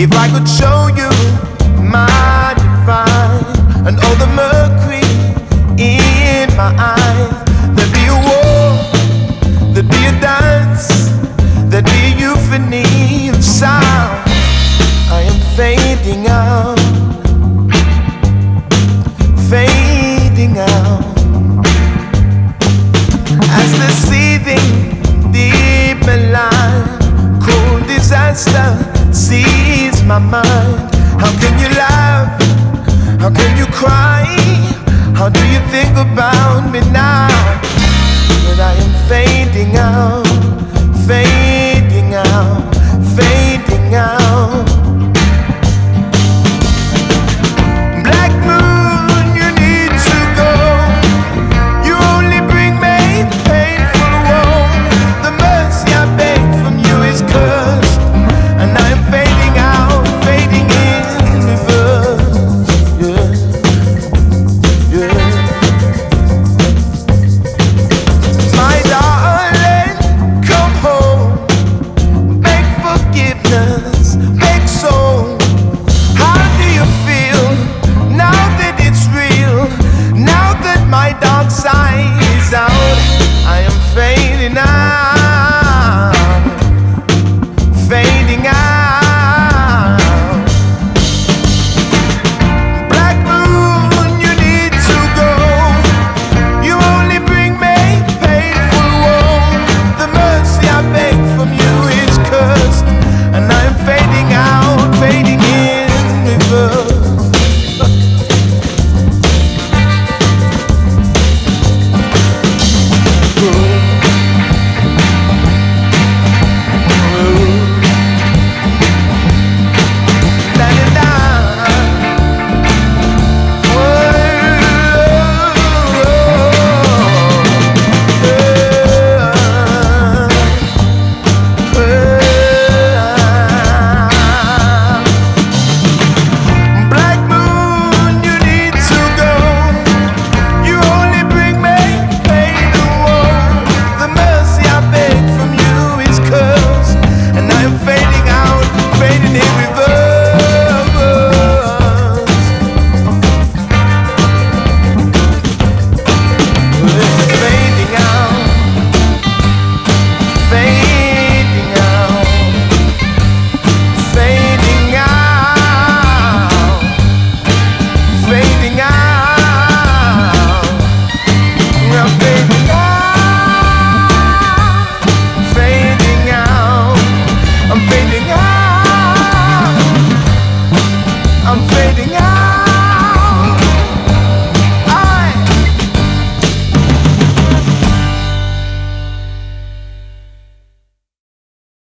If I could show you my divine and all the mercury in my eyes, there'd be a war, there'd be a dance, there'd be a euphony of sound. I am fading out, fading out, as the seething deep malign cold disaster seize my mind. How can you laugh? How can you cry? How do